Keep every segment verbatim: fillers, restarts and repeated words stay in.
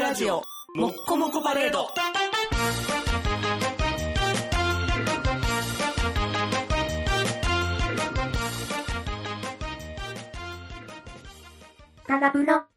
ラジオもっこもこパレード。 タラブロ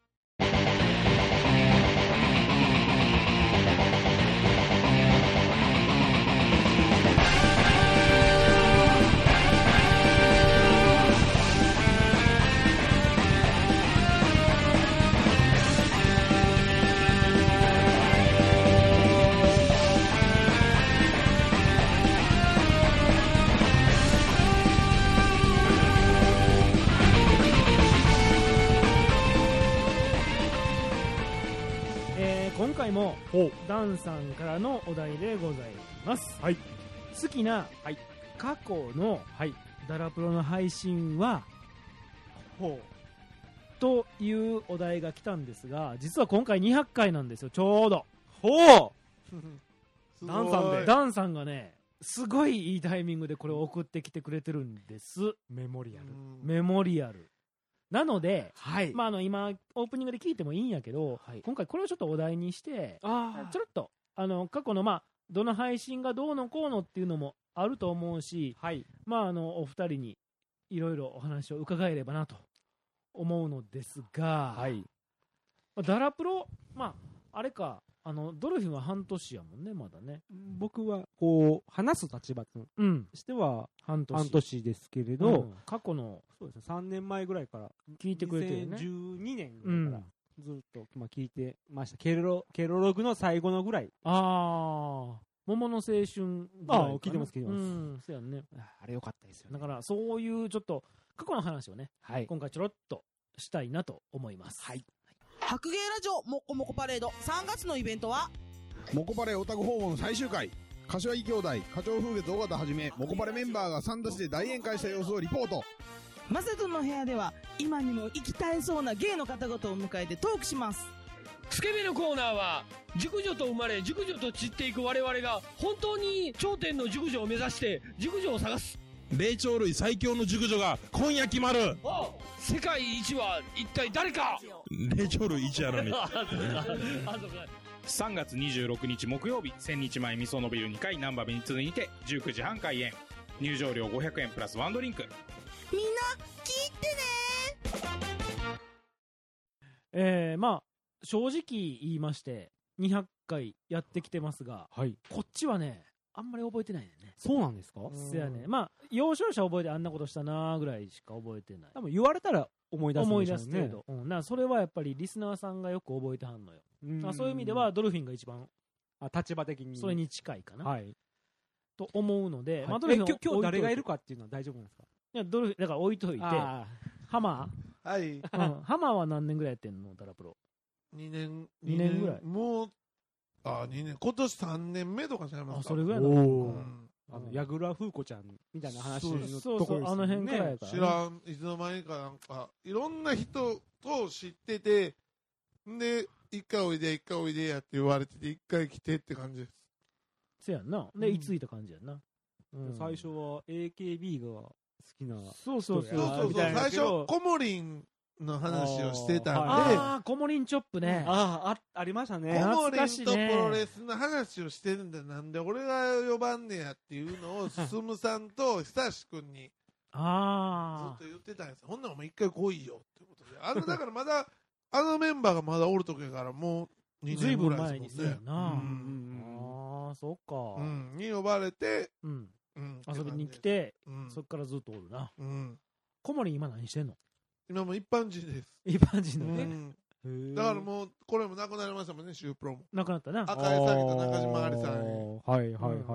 今回もダンさんからのお題でございます、はい、好きな、はい、過去の、はい、ダラプロの配信はほうというお題が来たんですが、実は今回にひゃっかいなんですよ、ちょうど。ほうダンさんでダンさんがね、すごいいいタイミングでこれを送ってきてくれてるんです。 メモリアルメモリアルなので、 はい、 まあ、あの今オープニングで聞いてもいいんやけど、はい、今回これをちょっとお題にしてあちょろっとあの過去の、まあ、どの配信がどうのこうのっていうのもあると思うし、はい、まあ、あのお二人にいろいろお話を伺えればなと思うのですが、はい、まあ、ダラプロ、まあ、あれかあのドルフィンは半年やもんね、まだね。 僕はこう話す立場としては半年、半年ですけれど、うん、 過去のそうですね、さんねんまえぐらいから聞いてくれてるね。 にせんじゅうにねんぐらいからずっと、まあ、聞いてました。ケロケロログの最後のぐらい。 ああ、桃の青春ぐらい。 ああ、聞いてます聞いてます。うん、 そうやね。 あれ良かったですよね。 だからそういうちょっと過去の話をね、はい、今回ちょろっとしたいなと思います。 はい。白芸ラジオもっこもこパレードさんがつのイベントはモコパレオタク訪問最終回、柏木兄弟、花鳥風月尾形はじめモコパレメンバーがさんたちで大宴会した様子をリポート。 マセドンの部屋では今にも生き絶えそうな芸の方々を迎えてトークします。 スケベのコーナーは熟女と生まれ熟女と散っていく我々が本当に頂点の熟女を目指して熟女を探す。 霊長類最強の熟女が今夜決まる。 世界一は一体誰か。 霊長類一やのにさんがつにじゅうろくにち木曜日、千日前みそのビルにかい難波ベニツにてじゅうくじはん開演。入場料ごひゃくえんプラスワンドリンク。 みんな聞いてね。 えー、まあ正直言いましてにひゃっかいやってきてますが、はい、こっちはねあんまり覚えてないね。 そうなんですか。 そうやね。まあ要所要所覚えてあんなことしたなぐらいしか覚えてない。 多分言われたら思い出すんでしょうね。思い出す程度。 うん、なそれはやっぱりリスナーさんがよく覚えてはんのよ。うん、そういう意味ではドルフィンが一番あ立場的にそれに近いかな、 はい、 と思うので、 はい、 まあ、ドルフィン今日今日誰がいるかっていうのは大丈夫なんですか。 いやドルフィンだから置いといて、ハマー、はい、 うん、ハマーは何年ぐらいやってんのダラプロ。 にねんにねんぐらい。 もうあにねん、今年さんねんめとかちゃいますか。 あそれぐらいなの、うん、 あの矢倉風子ちゃんみたいな話のところですね。 そうそう、あの辺からやから、ね、 知らん、いつの間にかなんかいろんな人と知ってて、で一回おいで一回おいでやって言われてて一回来てって感じです。 せやんな。で、うん、いついた感じやんな、 うん、最初は エーケービー が好きな。 そうそうそうそうそうそう、最初コモリンの話をしてたんで、 ああコモリンチョップね、 ああありましたね。 コモリンとプロレスの話をしてるんだ、なんで俺が呼ばんねやっていうのを進さんと久しくんにずっと言ってたんですよ。ほんならもう一回来いよってことで、あのだからまだあのメンバーがまだおるときからもうにねんぐらいですもんね。 ああそっか、 うん、に呼ばれて、 うんうん、遊びに来て、うん、そっからずっとおるな、うん、コモリン今何してんの。 今も一般人です。 一般人のね、 うん、だからもうこれもなくなりましたもんね、シュープロもなくなったな。 赤江さんと中島ありさんに。 はいはいはい、うん、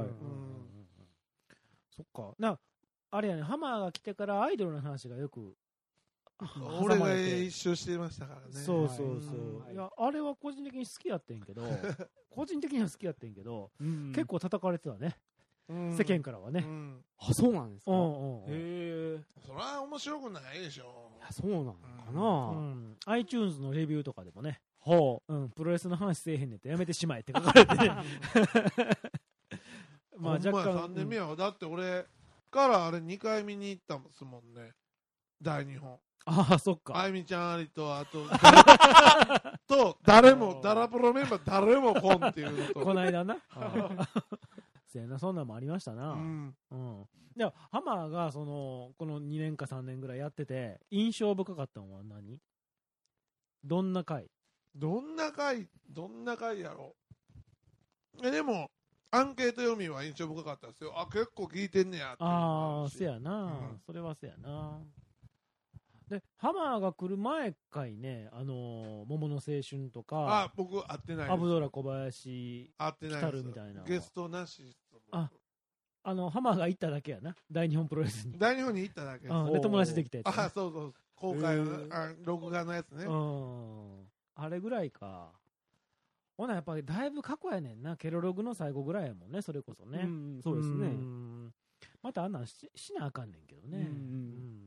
そっかな。あれやね、ハマーが来てからアイドルの話がよく俺が一緒してましたからね。 そうそうそう、はい、いやあれは個人的に好きやってんけど個人的には好きやってんけど、うん、結構叩かれてたね、うん、世間からはね、うん、 あそうなんですか。うんうん、へえ。 そりゃ面白くないでしょ。 いやそうなのかな、 うんうん、iTunes のレビューとかでもね、ほう、うん、プロレスの話せえへんねんってやめてしまえって書かれてねまあ若干さんねんめはだって俺からあれにかい見に行ったんですもんね。 大日本。 ああ、そっか。 あゆみちゃんありと、あと、と、誰も、ダラプロメンバー誰も来んっていうのと。 この間な。せやな、そんなんもありましたな。 うん。 うん。でも、ハマーが、その、このにねんかさんねんぐらいやってて、印象深かったのは何？どんな回？ どんな回、どんな回やろう。え、でも、アンケート読みは印象深かったですよ。あ、結構聞いてんねやって。 ああ、せやな、 うん、 それはせやな。で、ハマーが来る前回ね、あのー、桃の青春とか、 あ、僕会ってないです。 アブドラ小林、 会ってない来たるみたいな。 ゲストなし。 あ、あの、ハマーが行っただけやな。大日本プロレスに。 大日本に行っただけです。 うん、で、友達できたやつ、ね。 あ、そうそう。公開の、あ、録画のやつね。 うん。あれぐらいか。ほな、やっぱりだいぶ過去やねんな。ケロログの最後ぐらいやもんね、それこそね。 うん、そうですね。 またあんなん し, しなあかんねんけどね。うんうん、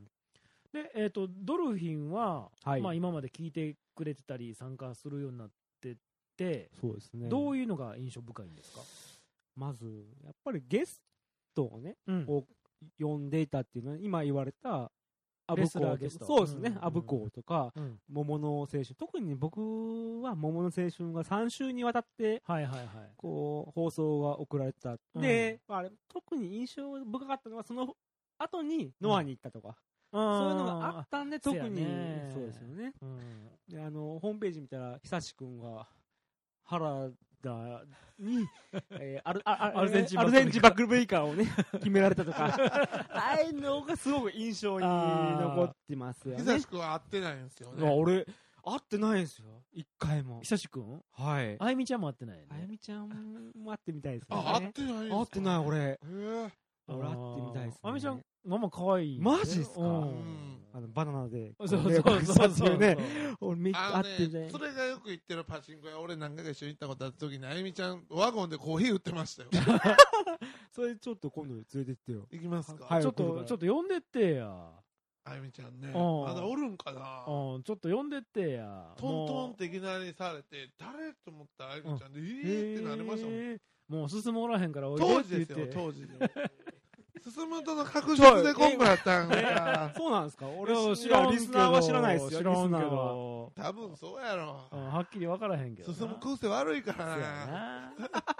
で、えっ、ー、と、ドルフィンは、はい、まあ今まで聞いてくれてたり参加するようになってて、 そうですね。 どういうのが印象深いんですか？ まず、やっぱりゲストをね、うん、を呼んでいたっていうのは、今言われた、アブコーゲスト。そうですね、アブコーとか、うん、桃の青春。特に僕は桃の青春がさん週にわたって、 はいはいはい、 こう、放送が送られた。うん、で、あれ、特に印象深かったのは、その後にノアに行ったとか、うん、そういうのがあったんで、特に、そうですよね。うん、で、あの、ホームページ見たら、久しくんが、原田に、えー、アルアアルゼンチンバックルブレイカーをね決められたとかああいうのがすごく印象に残ってますよね。 久しくは会ってないんですよね。 俺会ってないんですよ、一回も。 久しくん、 はい、 あゆみちゃんも会ってないね。 あゆみちゃんも会ってみたいですね。 あ、会ってないんですか？ 会ってない俺。へえ。 俺会ってみたいですね。 あゆみちゃんママ可愛い。 マジっすか？ うん、 あのバナナでそうそうそうそうね。俺めっちゃ会ってみたい。 それがよく行ってるパチンコ屋、俺何回か一緒に行ったことあった時にあゆみちゃんワゴンでコーヒー売ってましたよ。 それちょっと今度連れてってよ。 行きますか？ はい、ちょっとちょっと呼んでってや。 あゆみちゃんね、まだおるんかな。 うん、ちょっと呼んでってや。 トントンっていきなりされて、誰と思ったらあゆみちゃんで、えーってなりましたもん。 もう進もらへんからおいで当時ですよ、当時。進むとの確実で今回やったんか。 そうなんですか？俺知らん、リスナーは知らないですよ。 知らんけど。 多分そうやろ。 はっきり分からへんけど。 進む癖悪いからな。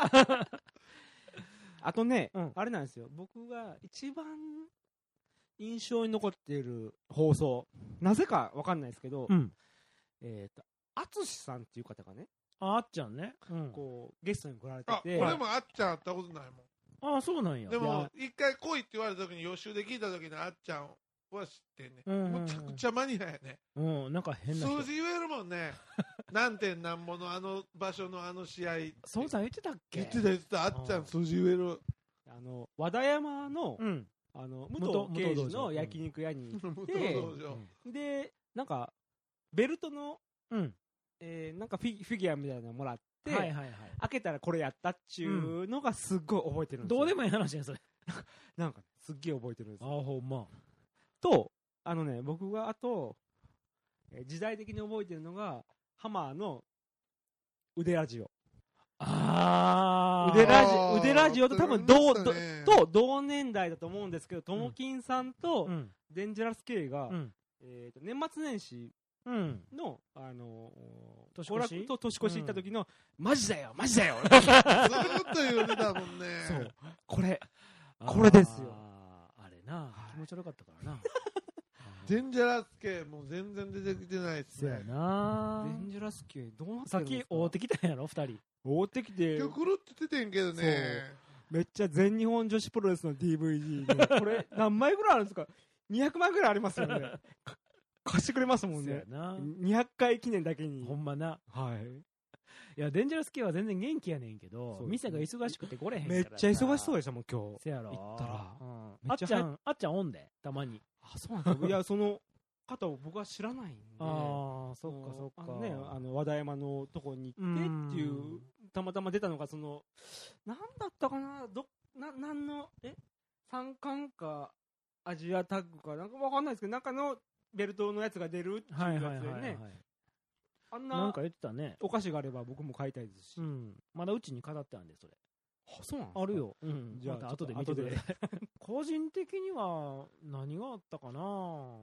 あとね、あれなんですよ。僕が一番印象に残っている放送、なぜか分かんないですけど、えっと、あつしさんっていう方がね、 あっちゃんね、 こうゲストに来られてて。 俺もあっちゃん会ったことないもん。 ああ、そうなんや。 でも、一回来いって言われた時に予習で聞いた時にあっちゃんは知ってんね。うんうんうん、むちゃくちゃマニアやね。 うん、なんか変な人。 数字言えるもんね。何点何ぼのあの場所のあの試合。 そうさん言ってたっけ？ 言ってた言ってた。あっちゃん数字言える。 あの、和田山の、うん、あの、武藤敬司の焼肉屋に行って、うん、で、なんか、ベルトの、うん、えー、なんかフィ、フィギュアみたいなのもらって、はいはいはい、開けたらこれやったっちゅうのがすっごい覚えてるんですよ。 どうでもいい話やそれ。 なんか、ね、すっげえ覚えてるんですよ。 ああ、ほんま。 と、あのね、僕があと、えー、時代的に覚えてるのが、ハマーの腕ラジオ。 ああ腕ラジオ、腕ラジオと多分同、と同年代だと思うんですけど、ともきんさんとデンジャラス K が、うん、えー、と年末年始、うん、の、あのー、年越しと年越し行った時の、うん、マジだよマジだよずーっと言うてたもんね。 そう。これ、これですよ。 あれな、はい、気持ち悪かったからな。 デンジャラス系もう全然出てきてないっすね。 そうやな。 デンジャラス系どうなってるんですか？ さっき追ってきたんやろ二人。 追ってきて。 今日来るって言っててんけどね。 めっちゃ全日本女子プロレスの ディーブイディー で、これ何枚ぐらいあるんですか？にひゃくまいぐらいありますよね。貸してくれますもんね。にひゃっかい記念だけに。 ほんまな。 はい。 いや、デンジャラス系は全然元気やねんけど、ね、店が忙しくて来れへんから。 めっちゃ忙しそうでしたもん、今日。 せやろ。 行ったら。 うん、あっちゃん、あっちゃんおんで、たまに。 あ、そうなんですか。いや、その方を僕は知らないんで。 ああ、そっかそっか。 あのね、あの、和田山のとこに行ってっていう、たまたま出たのが、その、なんだったかな、ど、な、なんの、え三冠か、アジアタッグか、なんかわかんないですけど、中のベルトのやつが出るっていうやつでね。あんな、 なんか言ってたね。 お菓子があれば僕も買いたいですし。 うん。まだうちに飾ってあるんで、それ。 あ、そうなんですか？ あるよ。うん。じゃあ、また後で見てくれ。個人的には、何があったかな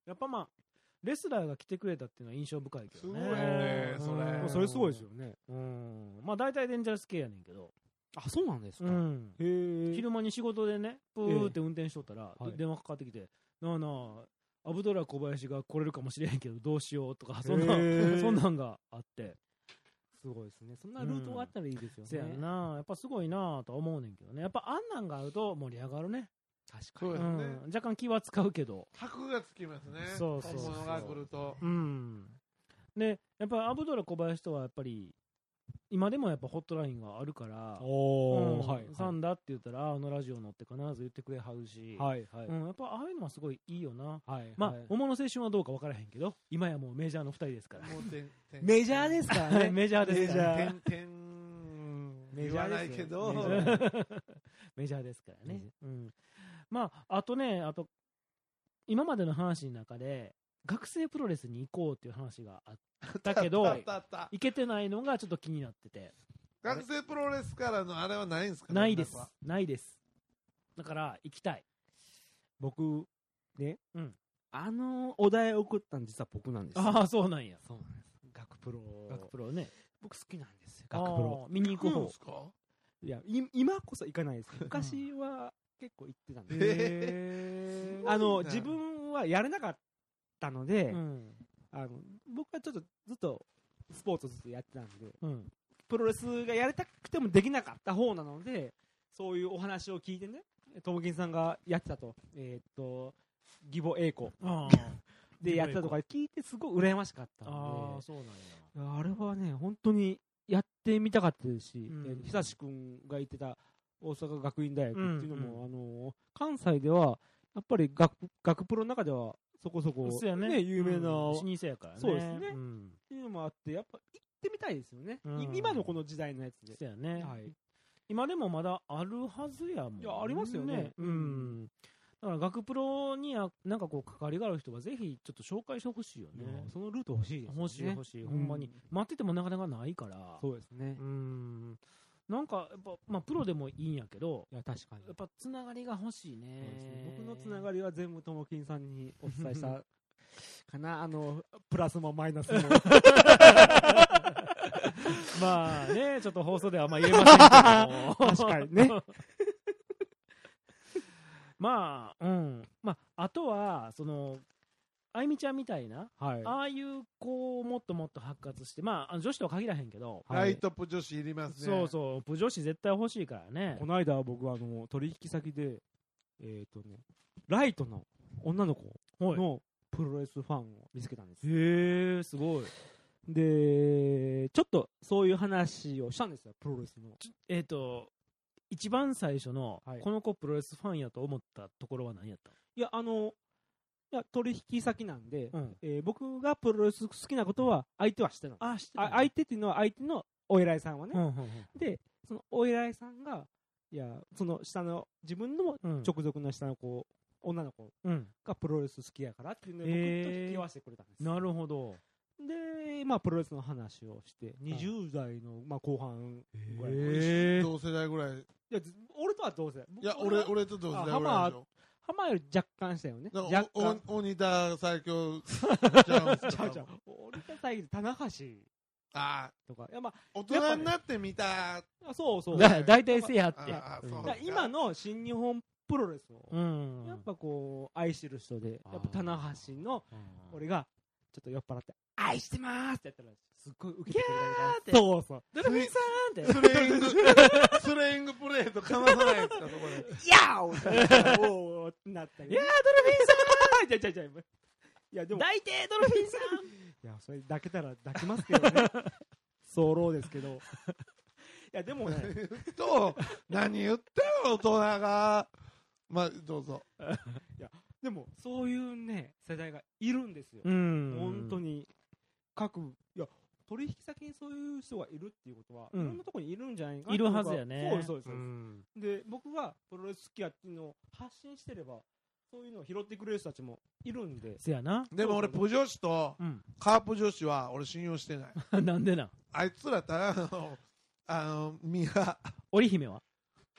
やっぱまあ、レスラーが来てくれたっていうのは印象深いけどね。 すごいねそれうんそれすごいですよね。 うん。まあ大体デンジャラス系やねんけど。 あ、そうなんですか。 うん。 へえ。 昼間に仕事でね、プーって運転しとったら、 ええはい電話かかってきて、なあなあ、アブドラ小林が来れるかもしれへんけど、どうしようとか、そんな、 へえそんなんがあって。 すごいですね。そんなルートがあったらいいですよね。 せやんな、やっぱすごいなとは思うねんけどね。やっぱあんなんがあると盛り上がるね。 確かに。 そうですね、 うん。若干気は使うけど。 箔がつきますね。 そうそうそう本物が来ると。 うん。で、やっぱアブドラ小林とはやっぱり、今でもやっぱホットラインがあるから、 おー、 うんはい。 サンダって言ったら、あのラジオ乗って必ず言ってくれはるし、 はい、はい。 うん、やっぱああいうのはすごいいいよな。 はい。 まあ、 はい桃の青春はどうか分からへんけど、今やもうメジャーの二人ですから。 もうてんてんメジャーですからね。 メジャーですから。 てんてんメジ言わなャーですよいけど、 メジャーメジャーですからねメジ。 うん。まあ、あとね、あと、今までの話の中で、学生プロレスに行こうっていう話があったけどあ、ったあった行けてないのがちょっと気になってて。 学生プロレスからのあれはないんですか？ ないです連絡は。 ないです。だから、行きたい。 僕、ね、 うんあのお題を送ったの実は僕なんですよ。 ああ、そうなんや。 そうなんです。学プロ。 学プロね。 僕好きなんですよ。学プロ。 あー見に行く方行くんす。か？ いや、い今こそ行かないですけど、昔は結構行ってたんで。 へーあの、 すごいな自分はやれなかったので、 うん。 あの、僕はちょっとずっとスポーツをずっとやってたんで、 うん。 プロレスがやりたくてもできなかった方なので、そういうお話を聞いてね、トムキンさんがやってたと、えーっと、義母栄子あでやってたとか聞いてすごい羨ましかったあのー、そうなんや。 で、いやあれはね、本当にやってみたかったですし、 うんえー久し君が言ってた大阪学院大学っていうのも、 うんあのー関西では、やっぱり学学プロの中ではそこそこ、 そうやね。 有名な、 うん老っ舗やからね。 そうですねん。 ていうのもあって、やっぱ行ってみたいですよね。 うんい今のこの時代のやつで。 そうやね。 はい。 今でもまだあるはずやもん、ね。 いやありますよねうん。だから、学プロには、なんかこう、関わりがある人は、ぜひ、ちょっと紹介してほしいよね。 そのルート欲しいですよね。 欲しい欲しい、ほんまに。待っててもなかなかないから。 そうですね。 うん。なんか、やっぱ、まあ、プロでもいいんやけど、 いや、確かに。 やっぱ、つながりが欲しいね。 そうですね僕のつながりは全部ともきんさんにお伝えしたかな。あの、プラスもマイナスも。 まあね、ちょっと放送ではあんま言えませんけども。 確かにね。 まあ、うん。まあ、あとは、その、あゆみちゃんみたいな、 はい。 ああいう子をもっともっと発掘して、まあ、あの女子とは限らへんけど、 はいライトプ女子いりますね。 そうそう、プ女子絶対欲しいからねこ。の間僕はあの、取引先で、えっとね、ライトの女の子はいのプロレスファンを見つけたんです。 へえ、すごい。 で、ちょっとそういう話をしたんですよ、プロレスの。 えっ、と、一番最初の、 はいこの子プロレスファンやと思ったところは何やったいや、あの、いや、取引先なんで、 うんえー僕がプロレス好きなことは相手は知ってたの。 あ、知ってあ相手っていうのは相手のお偉いさんはね。 うんうんで、そのお偉いさんが、いや、その下の、自分のうん。 直属の下の子、女の子うん。 がプロレス好きやからっていうので、 へー僕と引き合わせてくれたんです。 なるほど。 で、まあ、プロレスの話をして、にじゅう代の、まあ、後半ぐらい。いへー同世代ぐらい。 や、ず俺とはどうせ。 いや、俺、俺と同世代ぐらいでしょ。 浜より若干したよね。 だか若ら干。 おお鬼田最強ちゃうんすかちゃうちゃう。俺と最近、棚橋ああ、 とか。いや、ま大人になってみた。 あ、そうそう。 だ大体せやって。うんああそうだから今の新日本プロレスを、 うん。 やっぱこう、愛してる人で、やっぱ棚橋の、 うん、 俺が、ちょっと酔っ払って、愛してまーすってやったら、すっごい受けてくれたギャーってから。そうそう。 ドルフィンさんって。 スレイング、スレイングプレートかまさないですか、そこで。 いやーおーおーってなったり。 いやー、ドルフィンさんいやいやいやいやいや、でも、 抱いて、ドルフィンさんいや、それ抱けたら抱きますけどね。早漏ですけど。いや、でもね、 と、何言ってんの、大人が。まあ、どうぞ。 でも、そういうね、世代がいるんですよ。 ん本当に。各、いや、取引先にそういう人がいるっていうことは、 うんいろんなところにいるんじゃないかな。 いるはずやね。 そうです、そうです。そうんですで、僕がプロレス好きやっていうのを発信してれば、そういうのを拾ってくれる人たちもいるんで。 せやな。 でも俺、プ女子とうん。 カープ女子は俺信用してない。 なんでなんあいつらただの、あの、ミハ、 織姫は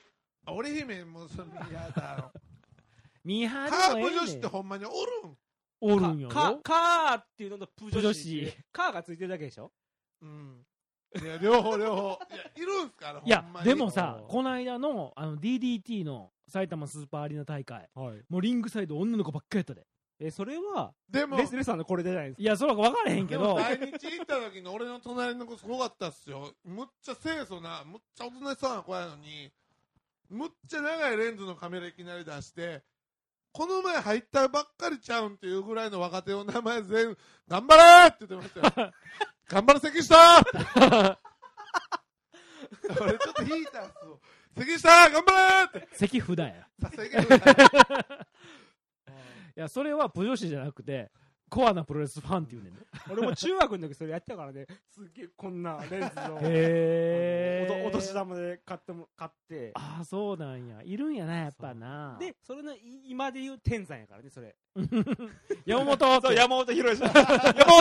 織姫もそのミハだろ。 ミーハーカープでもええねん女子ってほんまにおるん。 おるんやろカカーっていうのとプジョシプジョシカーがついてるだけでしょ。 うんいや両方両方いやいるんすかあれいやほんまにでもさこの間のあの ディーディーティー の埼玉スーパーアリーナ大会、 はい、 もうリングサイド女の子ばっかりやったで。 えそれはでもレスレさんのこれじゃないですか。 いやそれは分からへんけど来日行った時の俺の隣の子すごかったっすよ。むっちゃ清楚なむっちゃおとなしそうな子やのにむっちゃ長いレンズのカメラいきなり出してこの前入ったばっかりちゃうんっていうぐらいの若手の名前全部頑張れって言ってましたよ頑張れ関下俺ちょっと引いたんすよ関下頑張れって関札や関札いやそれはプジョシじゃなくてコアなプロレスファンっていうねんね俺も中学の時それやってたからねすっげえこんなレンズをへーお年玉で買っても買ってああそうなんやいるんやなやっぱなでそれの今で言う天山やからねそれ山本そう山本博史山本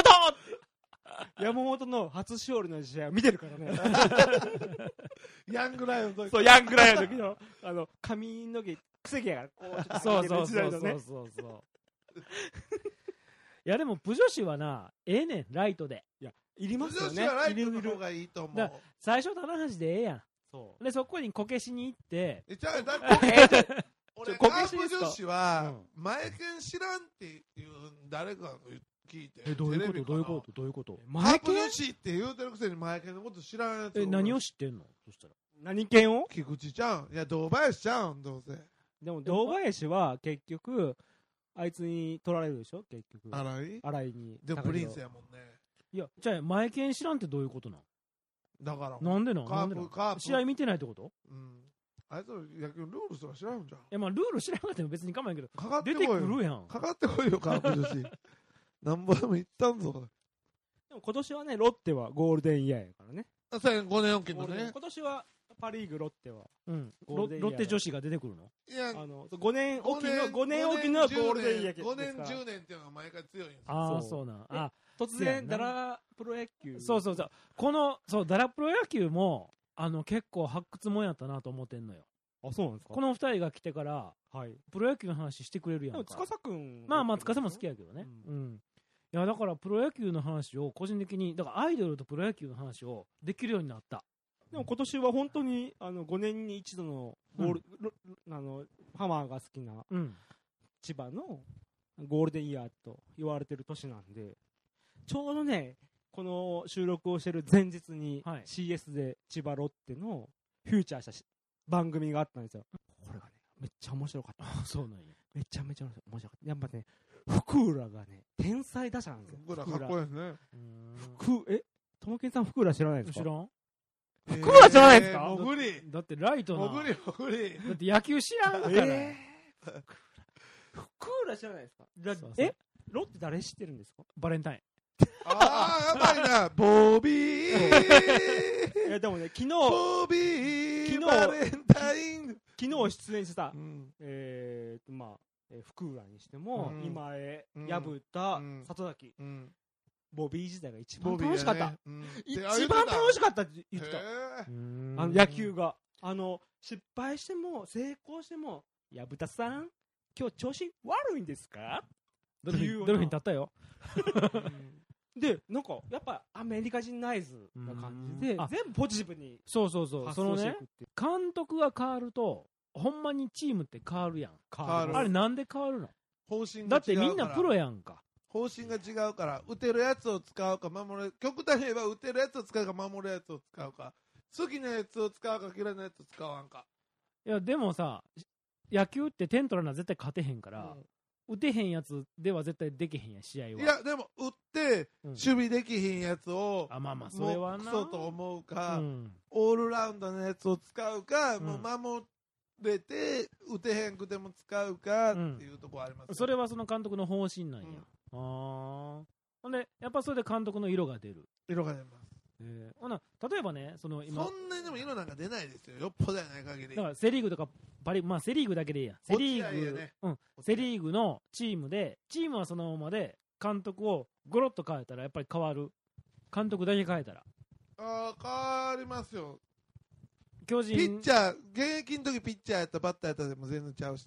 山本の初勝利の試合を見てるからねヤングライオンの時そうヤングライオンの時のあの髪の毛癖毛やからこうちょっとそうそう時代のねそうそうそうそういやでもプジョシはなええねんライトでいやいりますよね女子はライいるいるトの方がいいと思うだ最初棚橋でええやんそうでそこにこけしに行ってえじゃあだって俺こカープけしですか女子は前剣知らんっていう誰かが聞いてえどういうことテレビかなどういうことどういうことカープ女子って言うてるくせに前剣のこと知らんやつえ何を知ってんのそしたら何犬を菊池ちゃんいや堂林ちゃんどうせでも堂林は結局あいつに取られるでしょ結局荒井荒井にでもプリンスやもんねいやじゃあ前剣知らんってどういうことなんだからなんでなんカなんでなんープカープ試合見てないってことうんあいつの野球ルールすら知らんじゃんいやまあルール知らなくても別に構わんけどかかって出こいよてくるやんかかってこいよカープ女子なんぼでも行ったんぞでも今年はねロッテはゴールデンイヤーやからねあそうやごねんおきのね今年はパリーグロッテはうんゴーロロルデンイヤーッテ女子が出てくるのいやあのごねんおきのごねんおきのゴールデンイヤーですごねんからじゅうねんっていうのが毎回強いんですよああそうそうなんえあ突せやな然ダラプロ野球そうそうそうこのそうダラプロ野球もあの結構発掘もんやったなと思ってんのよあそうなんですかこの二人が来てからはいプロ野球の話してくれるやんかでも司くんまあまあ司も好きやけどねうんいやだからプロ野球の話を個人的にだからアイドルとプロ野球の話をできるようになったでも今年は本当にあのごねんに一度のゴール、ロあのハマーが好きなうん千葉のゴールデンイヤーと言われてる年なんでちょうどねこの収録をしてる前日にはいシーエス で千葉ロッテのフューチャーしたし番組があったんですよ。これがねめっちゃ面白かった。 あそうなんやめちゃめちゃ面白かった。やっぱね福浦がね天才打者なんですよ。 僕らかっこいいですねう福えともけんさん福浦知らないですか？ ーん知らん福浦知らないですかえーもう無理だってライトなもう無理もう無理だって野球知らんから、 えー、福浦知らないですか？だそうそうえロッテ誰知ってるんですか？ バレンタインああやばいなボビーいやでもね昨日ボビー昨日バレンタイン昨日出演した、 うんえーとまあ、えー福浦にしても、 うん今江、 うん薮田、 うん里崎、 うんボビー時代が一番ボビー楽しかった、 やねうん一であ言って番た楽しかったって言ってたへうーんあの野球があの失敗しても成功しても薮田さん今日調子悪いんですかドルフっていうようなィンドルフィン立ったよでなんかやっぱアメリカ人ナイズな感じでうんあ全部ポジティブにそうそうそう発そのね想していくっていう監督が変わるとほんまにチームって変わるやん変わるあれなんで変わるの方針が違うからだってみんなプロやんか方針が違うから打てるやつを使うか守る極端に言えば打てるやつを使うか守るやつを使うか好きなやつを使うか嫌いなやつを使わんかいやでもさ野球って点取らな絶対勝てへんから、打てへんやつでは絶対できへんやん試合はいやでも打ってうん守備できひんやつをあまあまあそれはなもうクソと思うか、 うんオールラウンドのやつを使うか、 うんもう守れて打てへんくても使うかっうんていうところありますよ、 それはその監督の方針なんや、 うんああほんでやっぱそれで監督の色が出る、 色が出ますえーほな例えばねその今そんなにでも色なんか出ないですよよっぽどやない限りだからセ・リーグとかパリまあセ・リーグだけでいいやんセ・リーグ、 落合やねうん、セ・リーグのチームでチームはそのままで監督をゴロッと変えたらやっぱり変わる監督だけ変えたらあー変わりますよ巨人ピッチャー現役の時ピッチャーやったバッターやったらでも全然ちゃうしね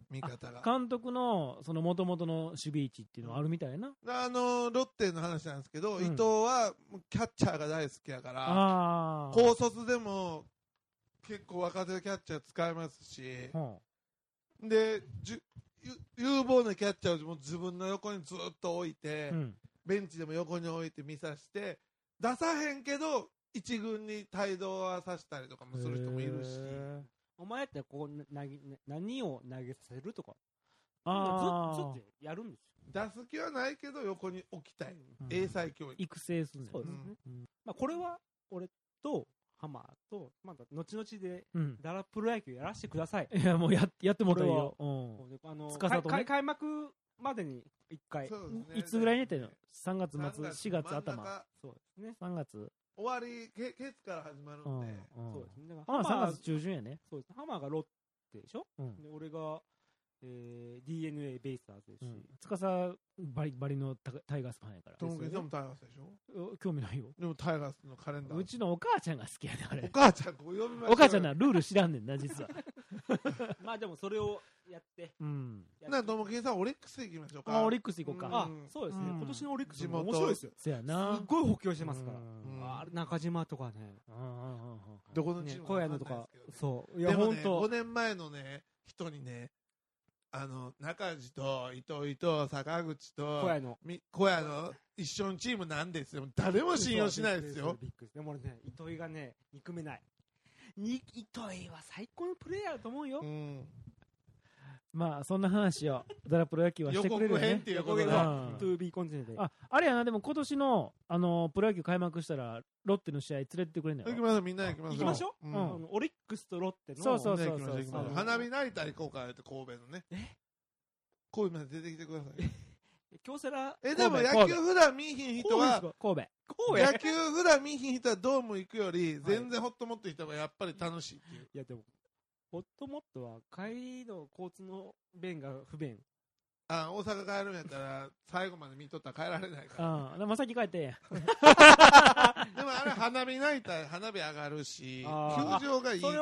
見方が。 監督の、その元々の守備位置っていうのはあるみたいな。 あの、ロッテの話なんですけど、うん、伊藤はキャッチャーが大好きやから、高卒でも結構若手キャッチャー使えますし、うん、で、じ有望なキャッチャーを自分の横にずっと置いて、うん、ベンチでも横に置いて見させて、出さへんけど、一軍に帯同はさせたりとかもする人もいるし。 お前ってこう投げ何を投げさせるとか、あずっとやるんですよ。出す気はないけど横に置きたい。うん、英才教育。 育成するんだよね。そうですね。うん、まあこれは俺とハマーとまだ後々でダラプロ野球やらせてください。 いやもうややってもらいよ。 うん。あの開開幕までに一回。 そうですね。 いつぐらいにやってんの？さんがつ末、しがつ頭。 そうですね。 さんがつ。 終わり、け、ケツから始まるんで。 うんうん、 そうですね。 だからハマーさんがつ中旬やね。 そうです。ハマーがロッテでしょ、うん、で俺が、えー、ディーエヌエー ベイスターズですし。 つかさ、バリバリのタイガースファンやから。 トンケンさんもタイガースでしょ？ 興味ないよ。 でもタイガースのカレンダー。 うちのお母ちゃんが好きやね、あれ。 お母ちゃん、こう呼びましょう。 お母ちゃんな、ルール知らんねんな、実は。 まあでもそれをやって。 うん。 な、ともけんさん、オリックス行きましょうか。 あ、オリックス行こうか。 あ、そうですね。今年のオリックスも面白いですよ。 そうやな。 すっごい補強してますから。あ、中島とかね。 どこのチーム小屋のとか。そう。 いや、ほんと。ごねんまえのね、人にね、あの、中地と伊藤伊藤、坂口と、 小屋の。 小屋の一緒のチームなんですよ。誰も信用しないですよ。 でもね、糸井がね、憎めない。に、糸井は最高のプレイヤーだと思うよ。うん。 まあ、そんな話を、ダラプロ野球はしてくれるよね。 予告編っていうことで。 トゥービーコンテンツで。 あ、あれやな、でも今年の、あの、プロ野球開幕したら、ロッテの試合連れてってくれんのよ。 行きましょう、みんな行きましょう。 行きましょう。うん。オリックスとロッテの。 そうそうそうそう。 花火ナイター行こうか、って神戸のね。え神戸まで出てきてください。 京セラ。 え、でも野球普段見ひん人は、 神戸。 野球普段見ひん人はドーム行くより、全然ホットモット行った方がやっぱり楽しいっていう。 いや、でも、ホットモットは帰りの交通の便が不便。 あ、大阪帰るんやったら、最後まで見とったら帰られないから。 ああ、でも先帰ってんや。 でもあれ花火ないたら花火上がるし、球場がいいから。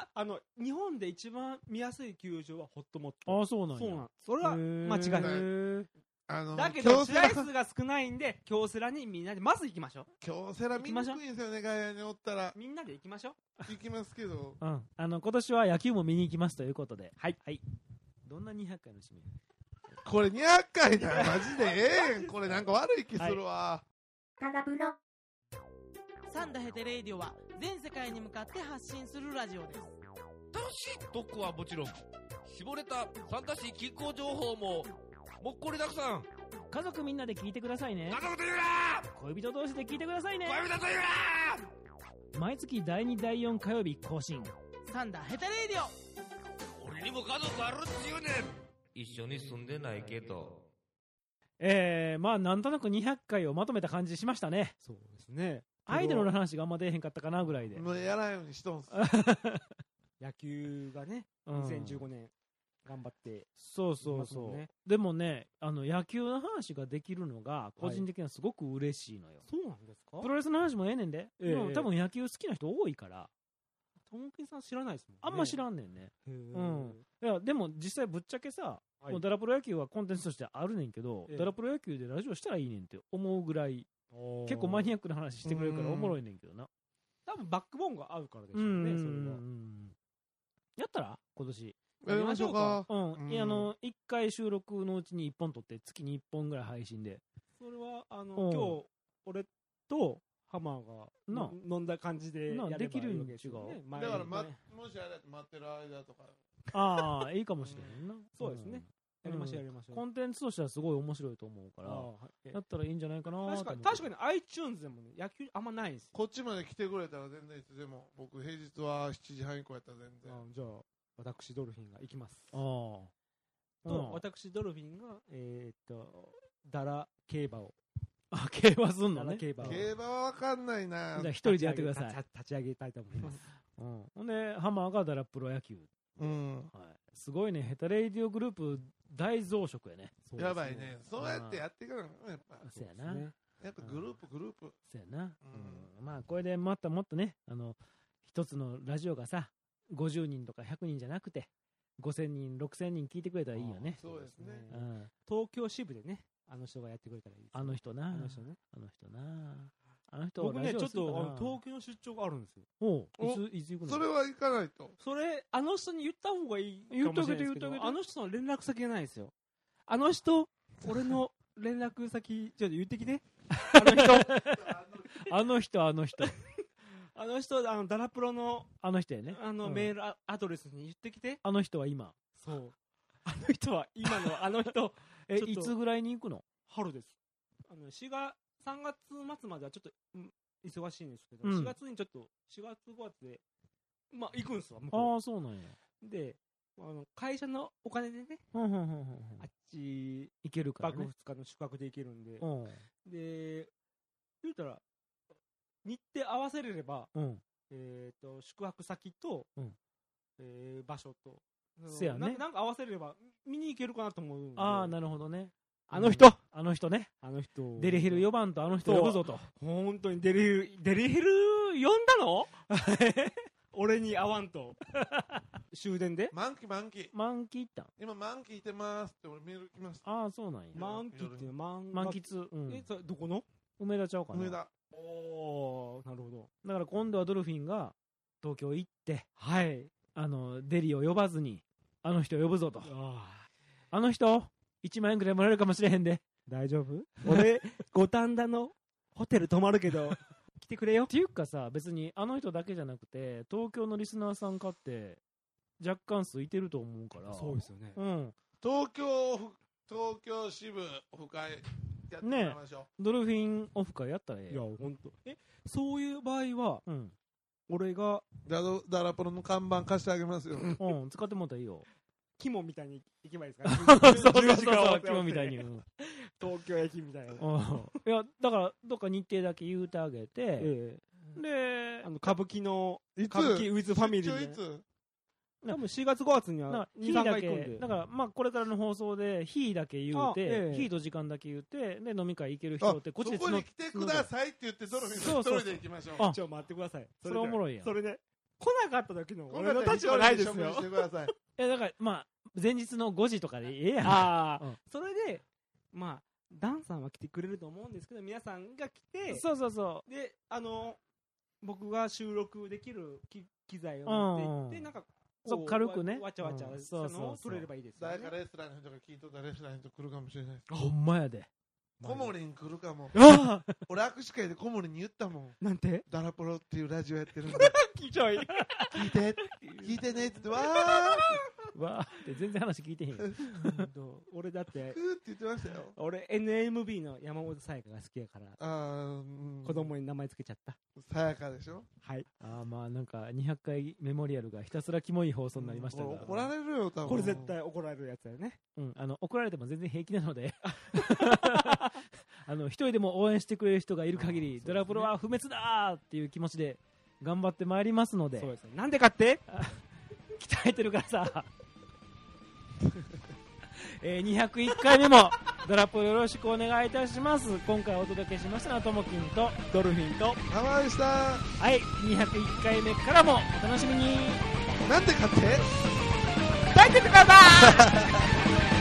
あの、日本で一番見やすい球場はホットモット。 ああ、そうなんや。 そうなん。それは間違いない。 あのだけど、試合数が少ないんで、京セラにみんなで、まず行きましょう。 京セラ見にくいんですよね、外野におったら。 みんなで行きましょう。 行きますけど。 うん。あの、今年は野球も見に行きますということで。はい。はい。どんなにひゃっかいの締め？ これにひゃっかいだよ、マジでええん。これなんか悪い気するわ。 タラプロ。 サンダヘテレイディオは全世界に向かって発信するラジオです。 楽しい特区はもちろん、絞れたサンダシ気候情報ももっこりたくさん。 家族みんなで聞いてくださいね。 家族と言うな。 恋人同士で聞いてくださいね。 恋人と言うな。毎月だいにだいよん火曜日更新。 サンダヘテレイディオ。 俺にも家族あるっちゅうねん。一緒に住んでないけど。 えー、まあなんとなくにひゃっかいをまとめた感じしましたね。 そうですね。 アイドルの話があんま出えへんかったかなぐらいで。 もうやらんようにしとんす。 野球がね、にせんじゅうごねん頑張って。 そうそうそう。ね、でもね、あの野球の話ができるのが個人的にはすごく嬉しいのよ。はい、 そうなんですか？ プロレスの話もええねんで。えー、でも多分野球好きな人多いから。 ともきんさん知らないですもんね。 あんま知らんねんね。うん。いや、でも実際ぶっちゃけさ、はい、もうダラプロ野球はコンテンツとしてあるねんけど、えー、ダラプロ野球でラジオしたらいいねんって思うぐらい、結構マニアックな話してくれるからおもろいねんけどな。 多分バックボーンが合うからでしょうね、それは。 やったら今年。 やりましょうか。 うん。いや、あの、一回収録のうちに一本撮って、月に一本ぐらい配信で。 それは、あの、今日、俺と、ハマーがな飲んだ感じでやればいいわけですよね。 だから、ま、もしあれだと待ってる間とか。 ああ、いいかもしれんな。 そうですね。やりましょうやりましょう。 コンテンツとしてはすごい面白いと思うから、やったらいいんじゃないかな。 確かに、確かに iTunes でもね、野球あんまないんですよ。 こっちまで来てくれたら全然いつでも、僕平日はしちじはん以降やったら全然。 じゃあ、私ドルフィンが行きます。 ああ。 と、私ドルフィンが、えっと、ダラ競馬を。 あ、競馬すんのね。 競馬。 競馬はわかんないな。 じゃあ一人でやってください。 立ち上げたいと思います。 うん。ほんで、ハマーがダラプロ野球。 うん。 はい。すごいね、ヘタレイディオグループ大増殖やね。 やばいね。そうやってやっていかなきゃやっぱ。 そうやな。 やっぱグループグループ。 そうやな。うん。まあ、これでもっともっとね、あの、一つのラジオがさ、ごじゅうにんとかひゃくにんじゃなくて、 ごせんにんろくせんにん聞いてくれたらいいよね。 そうですね、 うん、 東京支部でねあの人がやってくれたらいいです、ね、 あの人なあの人ねあの人なあの人僕ねちょっとあの東京の出張があるんですよ。 おいついつ行くの？ それは行かないと。 それあの人に言った方がいいかもしれないですけど、あの人の連絡先がないんですよ。あの人俺の連絡先ちょっと言ってきて。あの人あの人あの人あの人あのダラプロのあの人やね。 あの、うん、メールアドレスに言ってきて。 あの人は今。 そうあの人は今のあの人えいつぐらいに行くの？ 春です。あのしがつさんがつ末まではちょっと、うん、忙しいんですけど、 うん、 しがつにちょっとしがつごがつでまあ行くんですわ向こう。 ああそうなんや。 であの会社のお金でね、 うんうんうんうん、 あっち行けるからね。 いっぱくふつかの宿泊で行けるんで、 うん、 で言うたら日程合わせれれば、 うん、 えー、と宿泊先と、 うんえー、場所とせやね、 な, なんか合わせれば見に行けるかなと思うんで。 ああなるほどね。 あの人、うん、 あの人ねあの人デリヘルよばんとあの人呼ぶぞと。 本当にデリヘルデリヘル呼んだの俺に会わんと終電で満期満期満期行ったん今満期いてますって俺メール来ました。 ああそうなんや。 満期って満満喫、うん、 えそれどこの？ 梅田ちゃうかな。 梅田。 おーなるほど。 だから今度はドルフィンが東京行ってはいあのデリを呼ばずにあの人呼ぶぞと。 ああの人いちまんえんくらいもらえるかもしれへんで。 大丈夫？俺五反田のホテル泊まるけど来てくれよっていうかさ別にあの人だけじゃなくて東京のリスナーさんかって若干数いてると思うから。 そうですよね、 うん、 東京東京支部オフ会やってもらいましょう、ね、 ドルフィンオフ会やったらええ。 いや本当えそういう場合は、うん、俺がダドダラプロの看板貸してあげますよ。 うん使ってもらったらいいよ。 キモみたいに行けばいいですか？ そうそうそうキモみたいに、うん、 東京駅みたいな。 いやだからどっか日程だけ言うてあげて、 ええ、 であの歌舞伎のいつ歌舞伎ウィズファミリーでいつ多分しがつごがつにはに、さんかい行くんで。 だからまあこれからの放送で日だけ言うて、ええ、日と時間だけ言うてで飲み会行ける人ってこっちでそこに来てくださいって言ってドルフィン一人で行きましょう。 ちょ待ってください。 それおもろいやん。 それで来なかった時の俺の立場ないですよ。 いやだからまあ前日のごじとかでええやん。 ああ、うん、それでまあダンさんは来てくれると思うんですけど皆さんが来てそうそうそうであの僕が収録できる機材を持っていってなんかそう軽くねわちゃわちゃしたのを取れればいいですよね。 誰かレストランの人が聞いとったレストランの人来るかもしれない。 ほんまやで。 コモリン来るかも。 あ俺握手会でコモリンに言ったもん。 なんてダラプロっていうラジオやってるんで聞いちゃい聞いて聞いてねって言ってわーわーって全然話聞いてへんよ俺だってふーって言ってましたよ。 俺 エヌエムビー の山本さやかが好きやからあ、うん、 子供に名前つけちゃった。 さやかでしょ。 はいあまあなんかにひゃっかいメモリアルがひたすらキモい放送になりましたが、うん、 怒られるよ多分。 これ絶対怒られるやつだよね。 うんあの怒られても全然平気なのであの一人でも応援してくれる人がいる限り、ね、ドラプロは不滅だーっていう気持ちで頑張ってまいりますので。 そうですね。なんでかって鍛えてるからさえー、にひゃくいっかいめもドラプロよろしくお願いいたします。今回お届けしましたのはともきんとドルフィンと浜でした。 はいにひゃくいっかいめからもお楽しみに。 なんでかって鍛えててください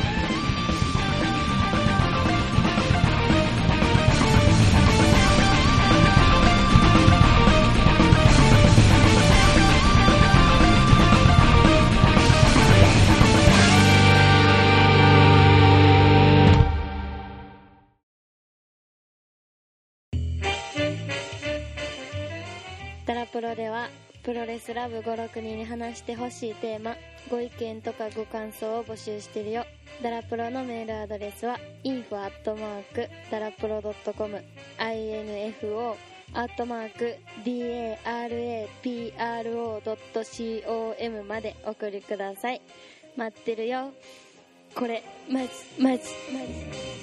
ダラプロではプロレスラブごろくにんに話してほしいテーマ、ご意見とかご感想を募集してるよ。ダラプロのメールアドレスは インフォ アットマーク ダラプロ ドットコム インフォ アットマーク ダラプロ ドットコム までお送りください。待ってるよ。これマジマジマジ